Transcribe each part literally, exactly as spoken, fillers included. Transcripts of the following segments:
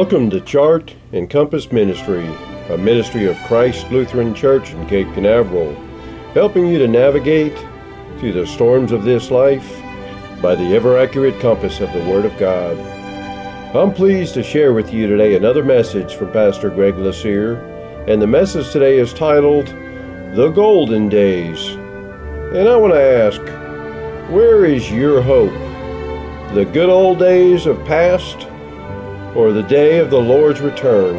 Welcome to Chart and Compass Ministry, a ministry of Christ Lutheran Church in Cape Canaveral, helping you to navigate through the storms of this life by the ever-accurate compass of the Word of God. I'm pleased to share with you today another message from Pastor Greg Lassere, and the message today is titled, The Golden Days. And I want to ask, where is your hope? The good old days of past, or the day of the Lord's return?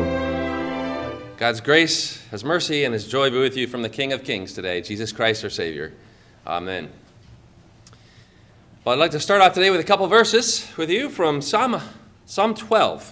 God's grace, His mercy, and His joy be with you from the King of Kings today, Jesus Christ our Savior. Amen. Well, I'd like to start off today with a couple verses with you from Psalm, Psalm twelve.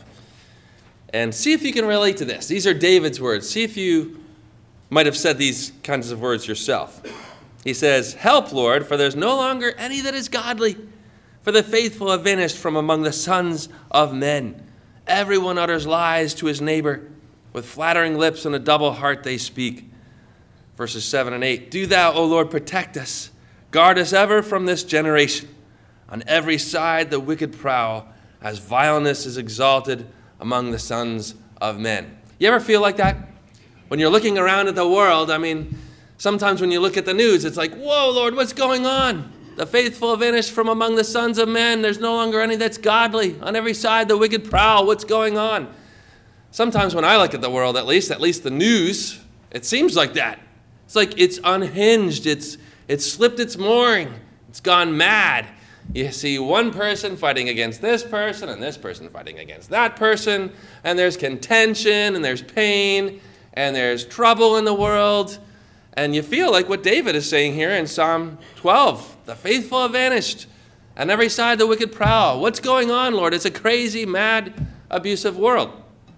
And see if you can relate to this. These are David's words. See if you might have said these kinds of words yourself. He says, "Help, Lord, for there's no longer any that is godly. For the faithful have vanished from among the sons of men. Everyone utters lies to his neighbor. With flattering lips and a double heart they speak." Verses seven and eight. "Do thou, O Lord, protect us. Guard us ever from this generation. On every side the wicked prowl, as vileness is exalted among the sons of men." You ever feel like that? When you're looking around at the world, I mean, sometimes when you look at the news, it's like, whoa, Lord, what's going on? The faithful have vanished from among the sons of men. There's no longer any that's godly. On every side, the wicked prowl. What's going on? Sometimes when I look at the world, at least, at least the news, it seems like that. It's like it's unhinged. It's, it's slipped its mooring. It's gone mad. You see one person fighting against this person and this person fighting against that person. And there's contention and there's pain and there's trouble in the world. And you feel like what David is saying here in Psalm twelve. The faithful have vanished. On every side the wicked prowl. What's going on, Lord? It's a crazy, mad, abusive world.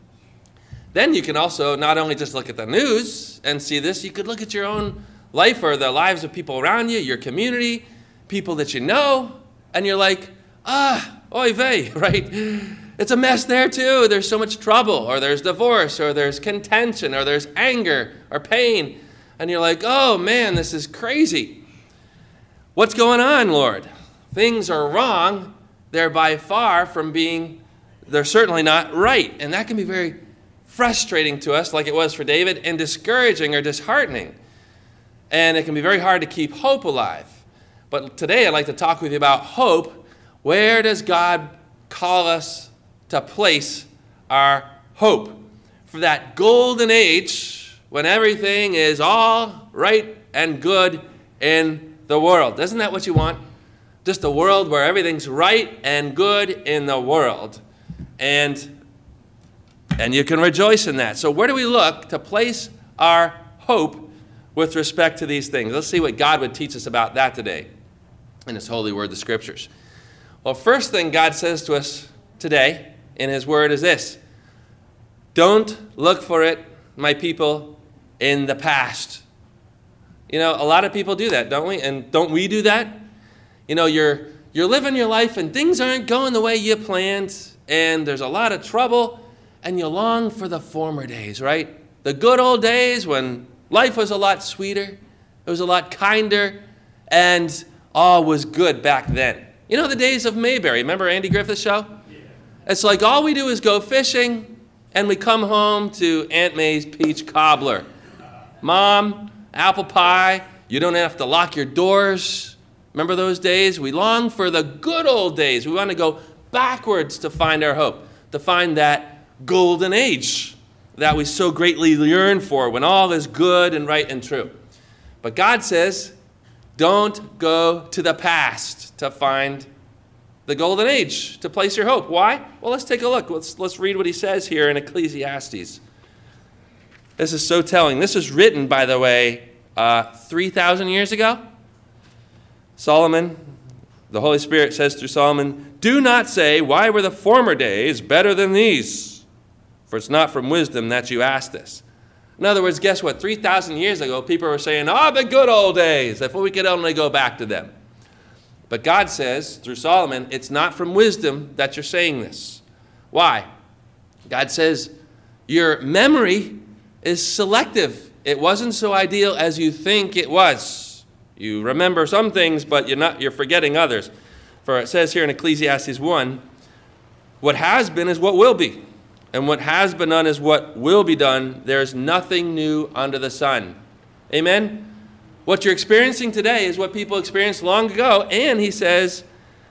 Then you can also not only just look at the news and see this, you could look at your own life or the lives of people around you, your community, people that you know, and you're like, ah, oy vey, right? It's a mess there too. There's so much trouble, or there's divorce, or there's contention, or there's anger, or pain. And you're like, oh man, this is crazy. What's going on, Lord? Things are wrong. They're by far from being, they're certainly not right. And that can be very frustrating to us, like it was for David, and discouraging or disheartening. And it can be very hard to keep hope alive. But today I'd like to talk with you about hope. Where does God call us to place our hope? For that golden age when everything is all right and good in the world. Isn't that what you want? Just a world where everything's right and good in the world. And, and you can rejoice in that. So where do we look to place our hope with respect to these things? Let's see what God would teach us about that today in His holy word, the Scriptures. Well, first thing God says to us today in His word is this: don't look for it, my people, in the past. You know, a lot of people do that, don't we? And don't we do that? You know, you're you're living your life and things aren't going the way you planned, and there's a lot of trouble, and you long for the former days, right? The good old days when life was a lot sweeter, it was a lot kinder, and all was good back then. You know, the days of Mayberry. Remember Andy Griffith's show? Yeah. It's like all we do is go fishing, and we come home to Aunt May's peach cobbler. Mom, apple pie, you don't have to lock your doors. Remember those days? We long for the good old days. We want to go backwards to find our hope, to find that golden age that we so greatly yearn for when all is good and right and true. But God says, don't go to the past to find the golden age, to place your hope. Why? Well, let's take a look. Let's, let's read what he says here in Ecclesiastes. This is so telling. This is written, by the way, uh, three thousand years ago. Solomon, the Holy Spirit says through Solomon, "Do not say, why were the former days better than these? For it's not from wisdom that you ask this." In other words, guess what? three thousand years ago, people were saying, oh, the good old days, if we could only go back to them. But God says, through Solomon, it's not from wisdom that you're saying this. Why? God says, your memory is selective. It wasn't so ideal as you think it was. You remember some things, but you're not, you're forgetting others. For it says here in Ecclesiastes one, what has been is what will be. And what has been done is what will be done. There's nothing new under the sun. Amen? What you're experiencing today is what people experienced long ago. And he says,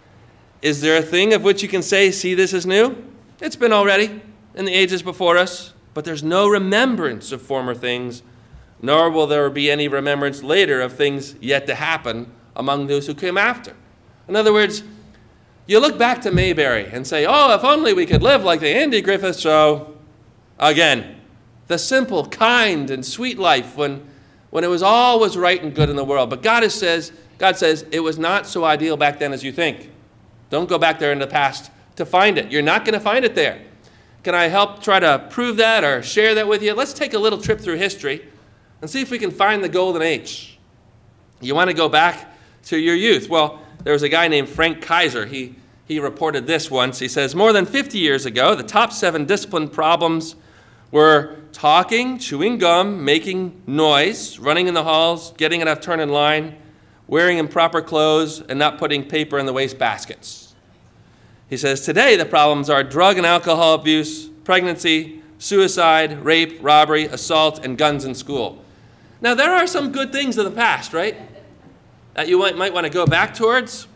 is there a thing of which you can say, see, this is new? It's been already in the ages before us. But there's no remembrance of former things, nor will there be any remembrance later of things yet to happen among those who came after. In other words, you look back to Mayberry and say, oh, if only we could live like the Andy Griffith Show again. The simple, kind, and sweet life when, when it was all was right and good in the world. But God says, God says it was not so ideal back then as you think. Don't go back there in the past to find it. You're not going to find it there. Can I help try to prove that or share that with you? Let's take a little trip through history and see if we can find the golden age. You want to go back to your youth. Well, there was a guy named Frank Kaiser. He, he reported this once. He says, more than fifty years ago, the top seven discipline problems were talking, chewing gum, making noise, running in the halls, getting enough turn in line, wearing improper clothes, and not putting paper in the waste baskets. He says, today the problems are drug and alcohol abuse, pregnancy, suicide, rape, robbery, assault, and guns in school. Now, there are some good things of the past, right, that you might, might want to go back towards.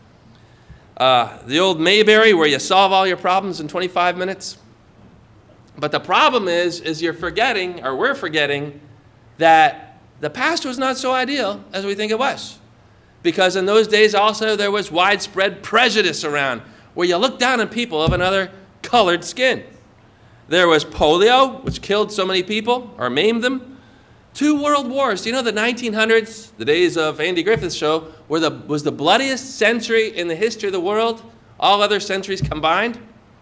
Uh, the old Mayberry where you solve all your problems in twenty-five minutes. But the problem is, is you're forgetting, or we're forgetting, that the past was not so ideal as we think it was. Because in those days also there was widespread prejudice around, where you looked down on people of another colored skin. There was polio, which killed so many people, or maimed them. Two world wars. Do you know the nineteen hundreds, the days of Andy Griffith's show, were the, was the bloodiest century in the history of the world, all other centuries combined?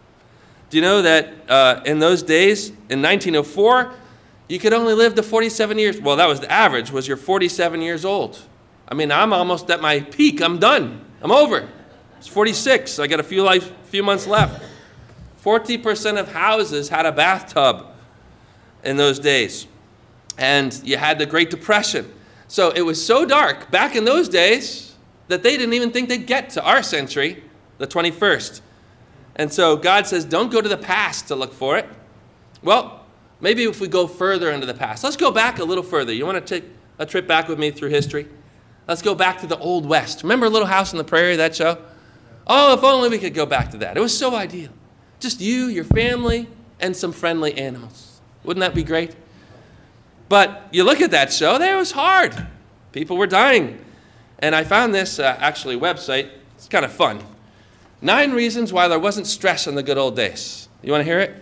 Do you know that uh, in those days, in nineteen oh four, you could only live to forty-seven years. Well, that was the average, was you're forty-seven years old. I mean, I'm almost at my peak. I'm done. I'm over. It's forty-six. I got a few life, few months left. forty percent of houses had a bathtub in those days. And you had the Great Depression. So it was so dark back in those days that they didn't even think they'd get to our century, the twenty-first. And so God says, don't go to the past to look for it. Well, maybe if we go further into the past. Let's go back a little further. You want to take a trip back with me through history? Let's go back to the Old West. Remember Little House on the Prairie, that show? Oh, if only we could go back to that. It was so ideal. Just you, your family, and some friendly animals. Wouldn't that be great? But you look at that show, there it was hard. People were dying. And I found this uh, actually website. It's kind of fun. Nine reasons why there wasn't stress in the good old days. You want to hear it?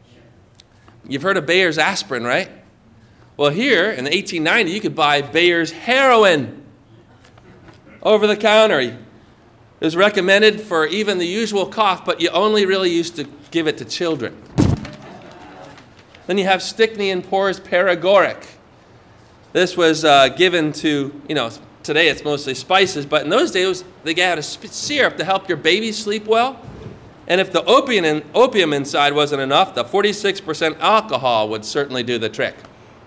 You've heard of Bayer's aspirin, right? Well, here in the eighteen ninety, you could buy Bayer's heroin over the counter. It was recommended for even the usual cough, but you only really used to give it to children. Then you have Stickney and Poor's Paregoric. This was uh, given to, you know, today it's mostly spices, but in those days they had a syrup to help your baby sleep well. And if the opium, in, opium inside wasn't enough, the forty-six percent alcohol would certainly do the trick.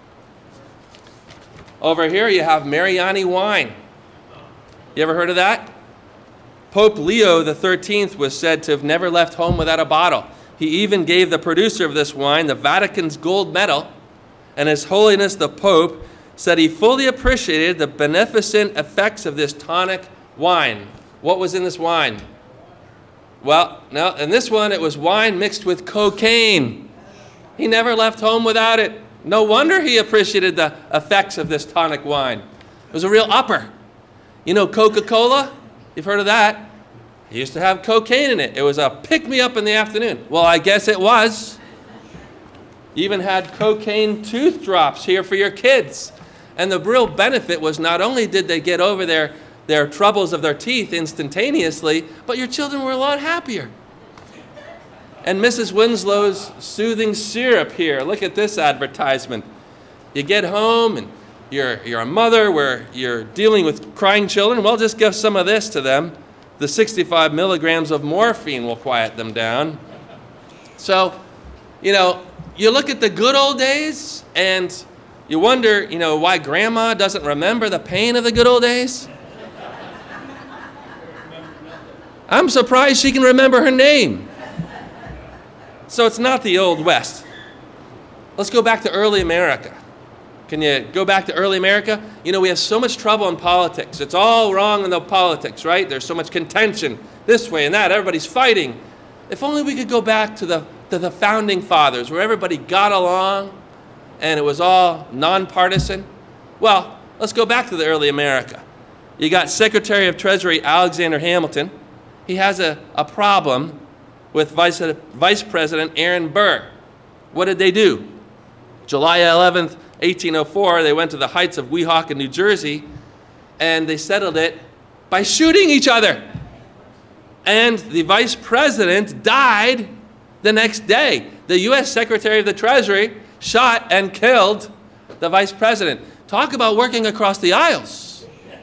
Over here you have Mariani wine. You ever heard of that? Pope Leo the thirteenth was said to have never left home without a bottle. He even gave the producer of this wine the Vatican's gold medal, and His Holiness the Pope said he fully appreciated the beneficent effects of this tonic wine. What was in this wine? Well, no, in this one it was wine mixed with cocaine. He never left home without it. No wonder he appreciated the effects of this tonic wine. It was a real upper. You know Coca-Cola? You've heard of that? It used to have cocaine in it. It was a pick-me-up in the afternoon. Well, I guess it was. You even had cocaine tooth drops here for your kids. And the real benefit was not only did they get over their, their troubles of their teeth instantaneously, but your children were a lot happier. And Missus Winslow's soothing syrup here. Look at this advertisement. You get home and you're, you're a mother where you're dealing with crying children. Well, just give some of this to them. The sixty-five milligrams of morphine will quiet them down. So, you know, you look at the good old days and you wonder, you know, why grandma doesn't remember the pain of the good old days. I'm surprised she can remember her name. So it's not the Old West. Let's go back to early America. Can you go back to early America? You know, we have so much trouble in politics. It's all wrong in the politics, right? There's so much contention this way and that. Everybody's fighting. If only we could go back to the, to the founding fathers where everybody got along and it was all nonpartisan. Well, let's go back to the early America. You got Secretary of Treasury Alexander Hamilton. He has a, a problem with Vice, Vice President Aaron Burr. What did they do? July eleventh, eighteen oh four, they went to the heights of Weehawken, New Jersey, and they settled it by shooting each other. And the vice president died the next day. The U S Secretary of the Treasury shot and killed the vice president. Talk about working across the aisles.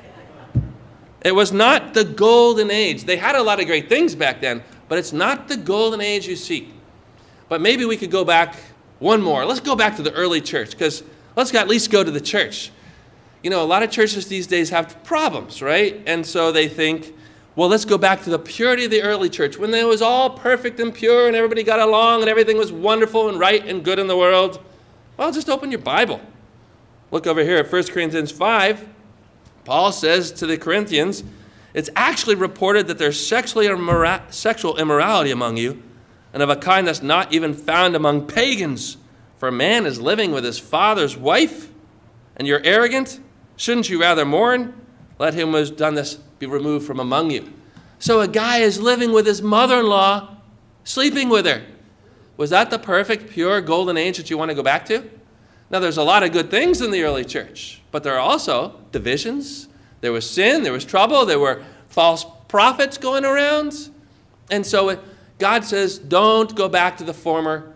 It was not the golden age. They had a lot of great things back then, but it's not the golden age you seek. But maybe we could go back one more. Let's go back to the early church, because let's at least go to the church. You know, a lot of churches these days have problems, right? And so they think, well, let's go back to the purity of the early church, when it was all perfect and pure and everybody got along and everything was wonderful and right and good in the world. Well, just open your Bible. Look over here at First Corinthians five. Paul says to the Corinthians, it's actually reported that there's sexually immora- sexual immorality among you, and of a kind that's not even found among pagans. For a man is living with his father's wife, and you're arrogant. Shouldn't you rather mourn? Let him who has done this be removed from among you. So a guy is living with his mother-in-law, sleeping with her. Was that the perfect, pure, golden age that you want to go back to? Now, there's a lot of good things in the early church, but there are also divisions. There was sin, there was trouble, there were false prophets going around. And so it, God says, don't go back to the former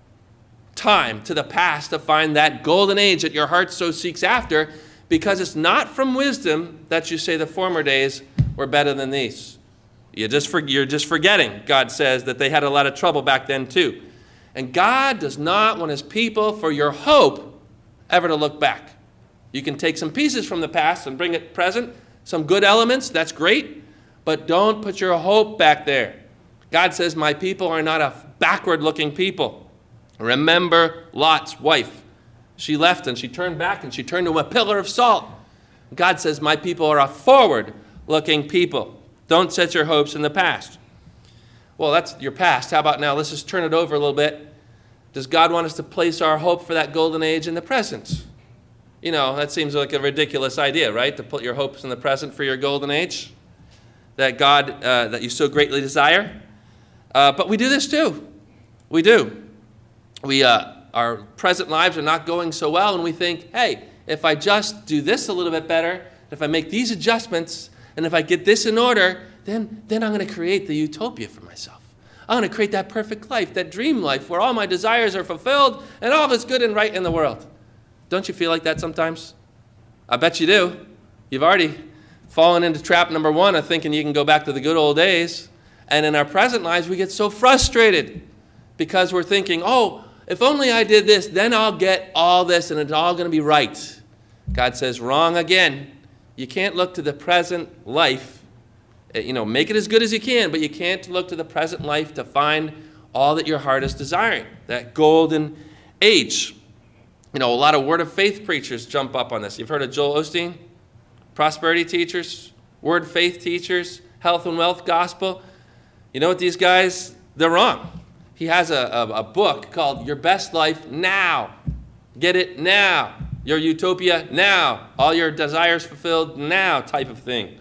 time, to the past, to find that golden age that your heart so seeks after, because it's not from wisdom that you say the former days were better than these. You're just, for, you're just forgetting, God says, that they had a lot of trouble back then too. And God does not want his people, for your hope, ever to look back. You can take some pieces from the past and bring it present, some good elements, that's great, but don't put your hope back there. God says, my people are not a backward-looking people. Remember Lot's wife. She left and she turned back and she turned to a pillar of salt. God says, my people are a forward-looking people. Don't set your hopes in the past. Well, that's your past. How about now? Let's just turn it over a little bit. Does God want us to place our hope for that golden age in the present? You know, that seems like a ridiculous idea, right? To put your hopes in the present for your golden age that God, uh, that you so greatly desire. Uh, but we do this too. We do. We, uh, our present lives are not going so well, and we think, hey, if I just do this a little bit better, if I make these adjustments, and if I get this in order, then, then I'm going to create the utopia for myself. I'm going to create that perfect life, that dream life, where all my desires are fulfilled and all is good and right in the world. Don't you feel like that sometimes? I bet you do. You've already fallen into trap number one of thinking you can go back to the good old days. And in our present lives, we get so frustrated because we're thinking, oh, if only I did this, then I'll get all this and it's all going to be right. God says, wrong again. You can't look to the present life. You know, make it as good as you can, but you can't look to the present life to find all that your heart is desiring, that golden age. You know, a lot of Word of Faith preachers jump up on this. You've heard of Joel Osteen? Prosperity teachers, Word of Faith teachers, health and wealth gospel. You know what, these guys, they're wrong. He has a, a, a book called Your Best Life Now. Get it now. Your utopia now. All your desires fulfilled now type of thing.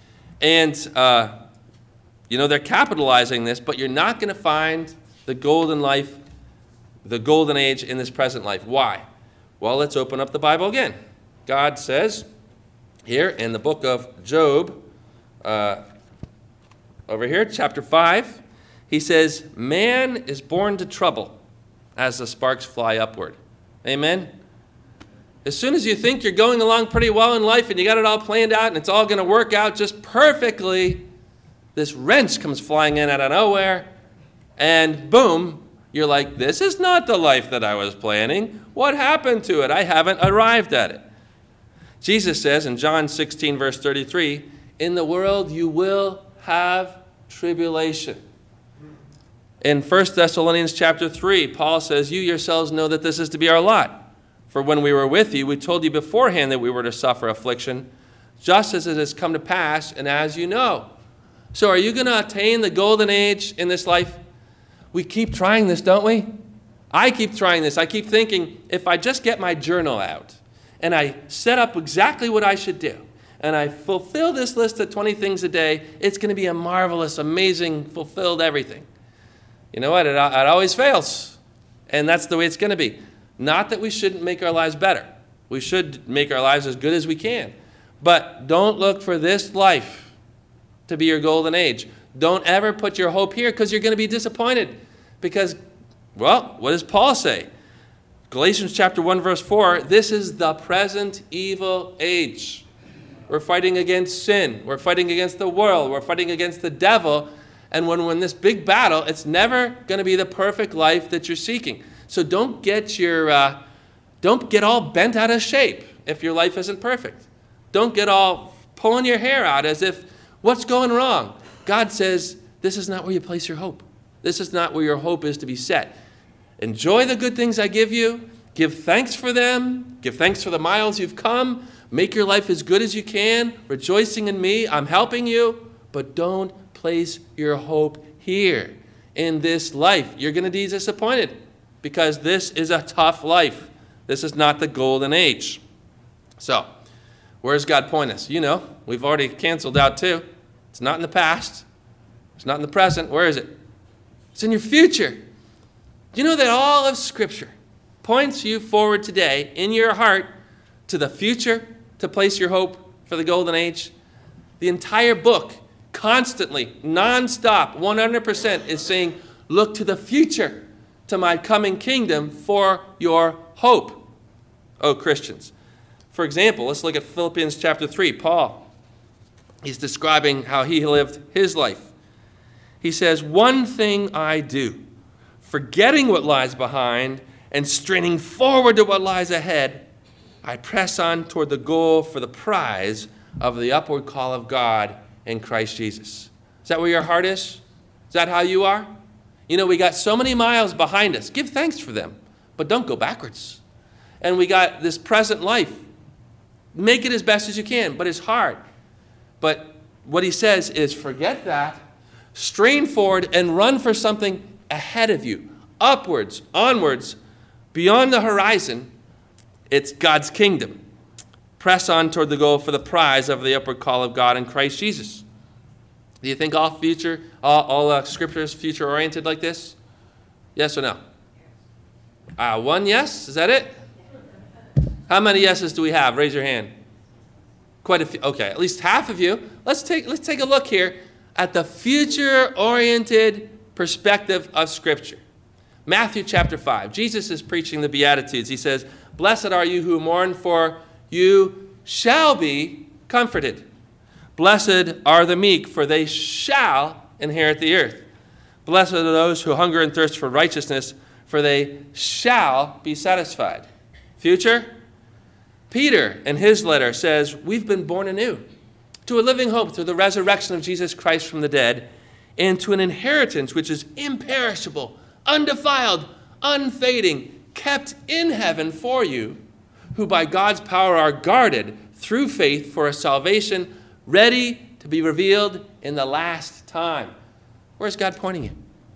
And, uh, you know, they're capitalizing this, but you're not going to find the golden life, the golden age in this present life. Why? Well, let's open up the Bible again. God says here in the book of Job, uh, over here, chapter five, he says, man is born to trouble as the sparks fly upward. Amen? As soon as you think you're going along pretty well in life and you got it all planned out and it's all going to work out just perfectly, this wrench comes flying in out of nowhere, and boom, you're like, this is not the life that I was planning. What happened to it? I haven't arrived at it. Jesus says in John sixteen, verse thirty-three, in the world you will have tribulation. In First Thessalonians chapter three, Paul says, you yourselves know that this is to be our lot. For when we were with you, we told you beforehand that we were to suffer affliction, just as it has come to pass, and as you know. So are you going to attain the golden age in this life? We keep trying this, don't we? I keep trying this. I keep thinking, if I just get my journal out, and I set up exactly what I should do, and I fulfill this list of twenty things a day, it's going to be a marvelous, amazing, fulfilled everything. You know what? It, it always fails. And that's the way it's going to be. Not that we shouldn't make our lives better. We should make our lives as good as we can. But don't look for this life to be your golden age. Don't ever put your hope here, because you're going to be disappointed. Because, well, what does Paul say? Galatians chapter one, verse four, this is the present evil age. We're fighting against sin. We're fighting against the world. We're fighting against the devil. And when we're in this big battle, it's never going to be the perfect life that you're seeking. So don't get your, uh, don't get all bent out of shape if your life isn't perfect. Don't get all pulling your hair out as if, what's going wrong? God says, this is not where you place your hope. This is not where your hope is to be set. Enjoy the good things I give you. Give thanks for them. Give thanks for the miles you've come. Make your life as good as you can, rejoicing in me. I'm helping you. But don't place your hope here in this life. You're going to be disappointed because this is a tough life. This is not the golden age. So, where does God point us? You know, we've already canceled out two. It's not in the past. It's not in the present. Where is it? It's in your future. Do you know that all of Scripture points you forward today in your heart to the future to place your hope for the golden age? The entire book, constantly, nonstop, one hundred percent is saying, look to the future, to my coming kingdom for your hope, oh Christians. For example, let's look at Philippians chapter three. Paul, he's describing how he lived his life. He says, one thing I do, forgetting what lies behind and straining forward to what lies ahead, I press on toward the goal for the prize of the upward call of God in Christ Jesus. Is that where your heart is? Is that how you are? You know, we got so many miles behind us. Give thanks for them, but don't go backwards. And we got this present life. Make it as best as you can, but it's hard. But what he says is forget that, strain forward, and run for something ahead of you, upwards, onwards, beyond the horizon. It's God's kingdom. Press on toward the goal for the prize of the upward call of God in Christ Jesus. Do you think all future, all, all uh, Scripture is future-oriented like this? Yes or no? Uh, one yes? Is that it? How many yeses do we have? Raise your hand. Quite a few. Okay, at least half of you. Let's take, let's take a look here at the future-oriented perspective of Scripture. Matthew chapter five. Jesus is preaching the Beatitudes. He says, blessed are you who mourn, for you shall be comforted. Blessed are the meek, for they shall inherit the earth. Blessed are those who hunger and thirst for righteousness, for they shall be satisfied. Future? Peter, in his letter, says, we've been born anew to a living hope through the resurrection of Jesus Christ from the dead, and to an inheritance which is imperishable, undefiled, unfading, kept in heaven for you, who by God's power are guarded through faith for a salvation ready to be revealed in the last time. Where's God pointing you?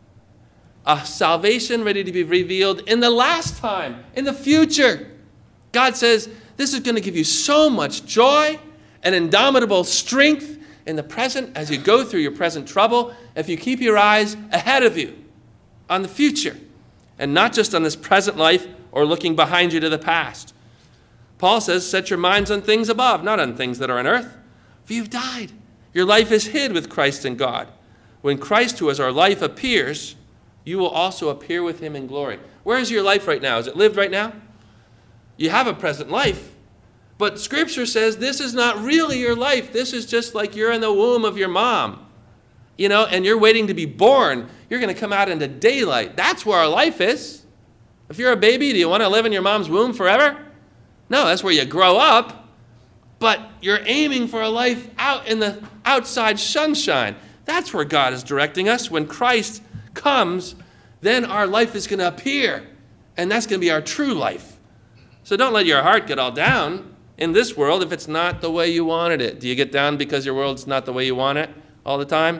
A salvation ready to be revealed in the last time, in the future. God says, this is going to give you so much joy and indomitable strength in the present as you go through your present trouble, if you keep your eyes ahead of you on the future and not just on this present life or looking behind you to the past. Paul says, set your minds on things above, not on things that are on earth, for you've died. Your life is hid with Christ in God. When Christ, who is our life, appears, you will also appear with him in glory. Where is your life right now? Is it lived right now? You have a present life, but Scripture says this is not really your life. This is just like you're in the womb of your mom, you know, and you're waiting to be born. You're going to come out into daylight. That's where our life is. If you're a baby, do you want to live in your mom's womb forever? No, that's where you grow up, but you're aiming for a life out in the outside sunshine. That's where God is directing us when Christ comes, then our life is going to appear, and that's going to be our true life. So don't let your heart get all down in this world if it's not the way you wanted it. Do you get down because your world's not the way you want it all the time?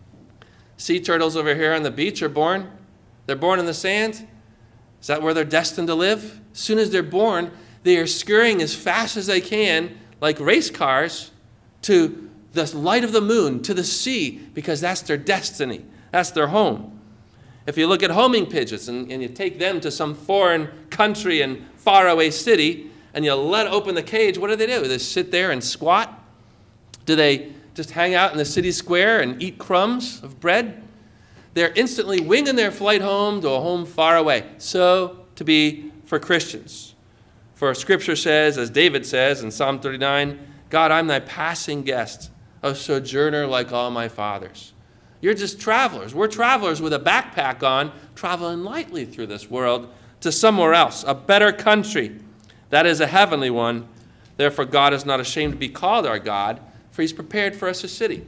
Sea turtles over here on the beach are born. They're born in the sand. Is that where they're destined to live? As soon as they're born, they are scurrying as fast as they can, like race cars, to the light of the moon, to the sea, because that's their destiny. That's their home. If you look at homing pigeons and, and you take them to some foreign country and faraway city, and you let open the cage, what do they do? They sit there and squat? Do they just hang out in the city square and eat crumbs of bread? They're instantly winging their flight home to a home far away. So to be for Christians. For Scripture says, as David says in Psalm thirty-nine, God, I'm thy passing guest, a sojourner like all my fathers. You're just travelers. We're travelers with a backpack on, traveling lightly through this world to somewhere else, a better country. That is a heavenly one. Therefore, God is not ashamed to be called our God, for he's prepared for us a city.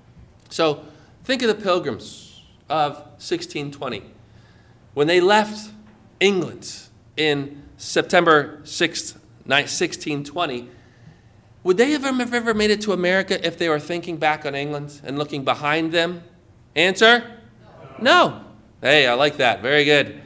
So think of the pilgrims of sixteen twenty. When they left England in September sixth, sixteen twenty, would they have ever, ever made it to America if they were thinking back on England and looking behind them? Answer? No. No. Hey, I like that. Very good.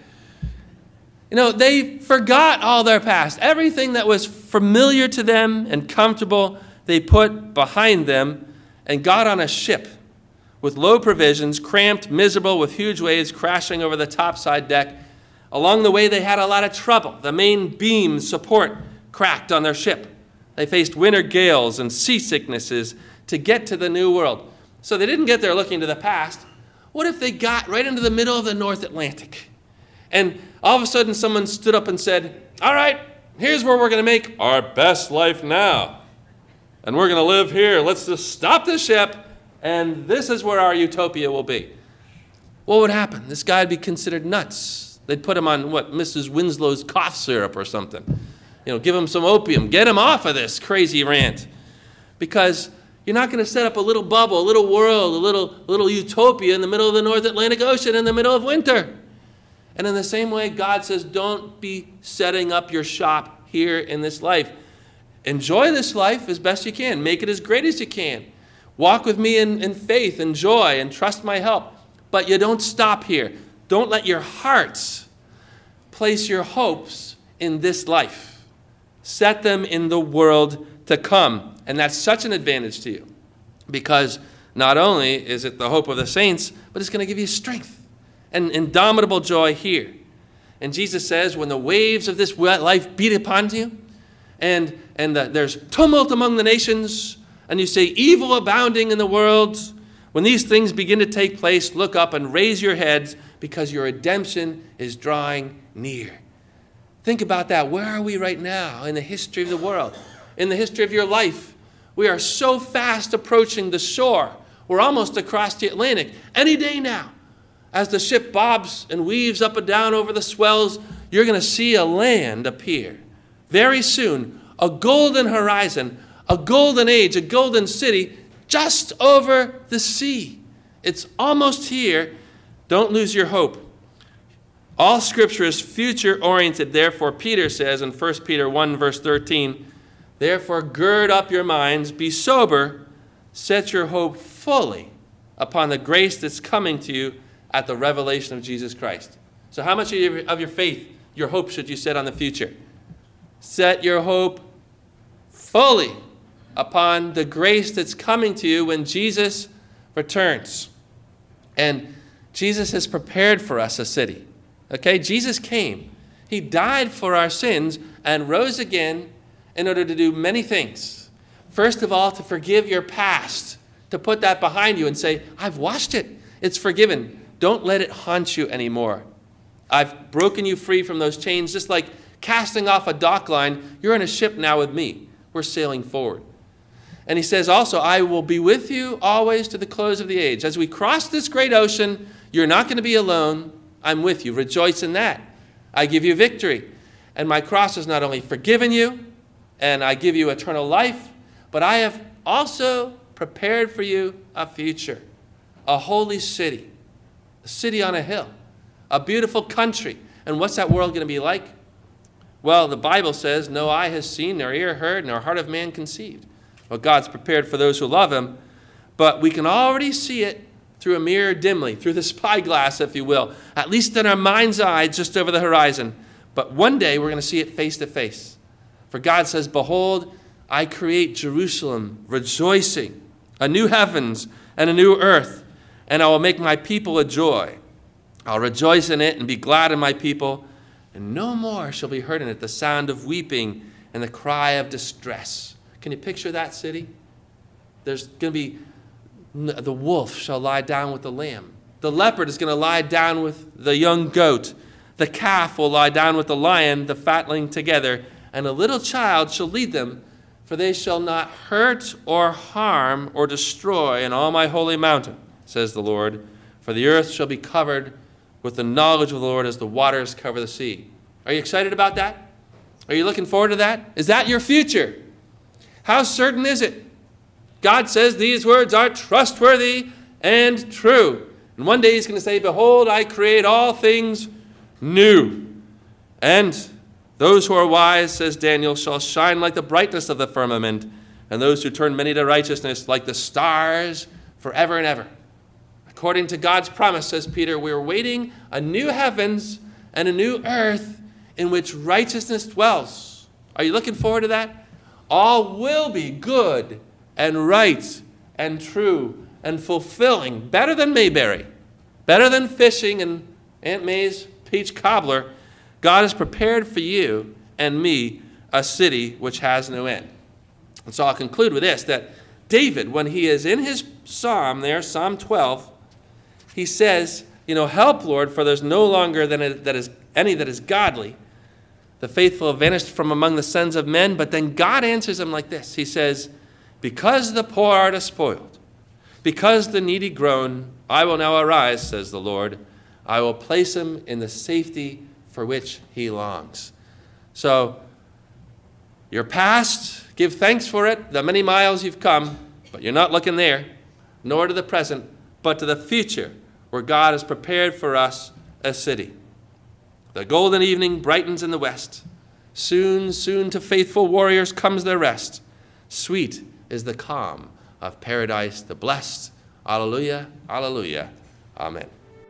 You know, they forgot all their past. Everything that was familiar to them and comfortable, they put behind them and got on a ship with low provisions, cramped, miserable, with huge waves crashing over the topside deck. Along the way, they had a lot of trouble. The main beam support cracked on their ship. They faced winter gales and seasicknesses to get to the New World. So they didn't get there looking to the past. What if they got right into the middle of the North Atlantic? And all of a sudden someone stood up and said, all right, here's where we're going to make our best life now. And we're going to live here. Let's just stop the ship, and this is where our utopia will be. What would happen? This guy would be considered nuts. They'd put him on, what, Missus Winslow's cough syrup or something. You know, give him some opium. Get him off of this crazy rant. Because you're not going to set up a little bubble, a little world, a little, little utopia in the middle of the North Atlantic Ocean in the middle of winter. And in the same way, God says, don't be setting up your shop here in this life. Enjoy this life as best you can. Make it as great as you can. Walk with me in, in faith and joy and trust my help. But you don't stop here. Don't let your hearts place your hopes in this life. Set them in the world to come. And that's such an advantage to you. Because not only is it the hope of the saints, but it's going to give you strength and indomitable joy here. And Jesus says, when the waves of this life beat upon you, and, and the, there's tumult among the nations, and you say, evil abounding in the world, when these things begin to take place, look up and raise your heads, because your redemption is drawing near. Think about that. Where are we right now in the history of the world? In the history of your life? We are so fast approaching the shore. We're almost across the Atlantic. Any day now, as the ship bobs and weaves up and down over the swells, you're going to see a land appear. Very soon, a golden horizon, a golden age, a golden city just over the sea. It's almost here. Don't lose your hope. All Scripture is future-oriented. Therefore, Peter says in First Peter one, verse thirteen, therefore gird up your minds, be sober, set your hope fully upon the grace that's coming to you at the revelation of Jesus Christ. So how much of your, of your faith, your hope should you set on the future? Set your hope fully upon the grace that's coming to you when Jesus returns. And Jesus has prepared for us a city. Okay, Jesus came. He died for our sins and rose again in order to do many things. First of all, to forgive your past, to put that behind you and say, I've washed it. It's forgiven. Don't let it haunt you anymore. I've broken you free from those chains, just like casting off a dock line. You're in a ship now with me. We're sailing forward. And he says also, I will be with you always to the close of the age. As we cross this great ocean, you're not going to be alone. I'm with you. Rejoice in that. I give you victory. And my cross has not only forgiven you, and I give you eternal life, but I have also prepared for you a future, a holy city, a city on a hill, a beautiful country. And what's that world going to be like? Well, the Bible says, no eye has seen, nor ear heard, nor heart of man conceived. Well, God's prepared for those who love him, but we can already see it through a mirror dimly, through the spyglass, if you will, at least in our mind's eye, just over the horizon. But one day we're going to see it face to face. For God says, behold, I create Jerusalem rejoicing, a new heavens and a new earth, and I will make my people a joy. I'll rejoice in it and be glad in my people, and no more shall be heard in it the sound of weeping and the cry of distress. Can you picture that city? There's going to be, the wolf shall lie down with the lamb. The leopard is going to lie down with the young goat. The calf will lie down with the lion, the fatling together, and a little child shall lead them, for they shall not hurt or harm or destroy in all my holy mountain, says the Lord. For the earth shall be covered with the knowledge of the Lord as the waters cover the sea. Are you excited about that? Are you looking forward to that? Is that your future? How certain is it? God says these words are trustworthy and true. And one day he's going to say, behold, I create all things new. And those who are wise, says Daniel, shall shine like the brightness of the firmament, and those who turn many to righteousness like the stars forever and ever. According to God's promise, says Peter, we are waiting a new heavens and a new earth in which righteousness dwells. Are you looking forward to that? All will be good and right and true and fulfilling, better than Mayberry, better than fishing and Aunt May's peach cobbler. God has prepared for you and me a city which has no end. And so I'll conclude with this, that David, when he is in his psalm there, Psalm twelve, he says, you know, help, Lord, for there's no longer than a, that is any that is godly. The faithful have vanished from among the sons of men. But then God answers him like this. He says, because the poor are despoiled, because the needy groan, I will now arise, says the Lord. I will place him in the safety for which he longs. So, your past, give thanks for it, the many miles you've come, but you're not looking there, nor to the present, but to the future, where God has prepared for us a city. The golden evening brightens in the west. Soon, soon to faithful warriors comes their rest. Sweet is the calm of paradise, the blessed. Alleluia, alleluia, amen.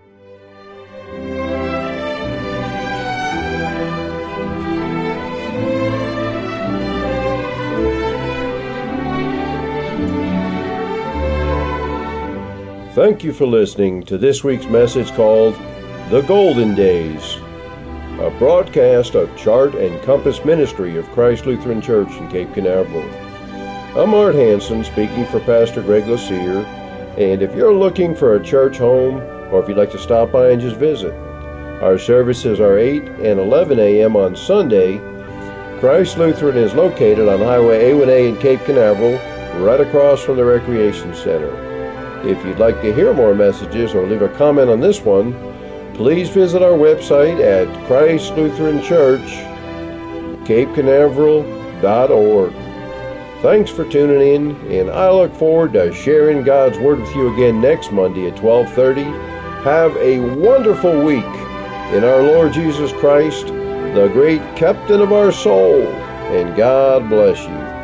Thank you for listening to this week's message called The Golden Days, a broadcast of Chart and Compass Ministry of Christ Lutheran Church in Cape Canaveral. I'm Art Hansen, speaking for Pastor Greg Lassier, and if you're looking for a church home, or if you'd like to stop by and just visit, our services are eight and eleven a.m. on Sunday. Christ Lutheran is located on Highway A one A in Cape Canaveral, right across from the Recreation Center. If you'd like to hear more messages or leave a comment on this one, please visit our website at Christ Lutheran Church, cape canaveral dot org. Thanks for tuning in, and I look forward to sharing God's Word with you again next Monday at twelve thirty. Have a wonderful week in our Lord Jesus Christ, the great captain of our soul, and God bless you.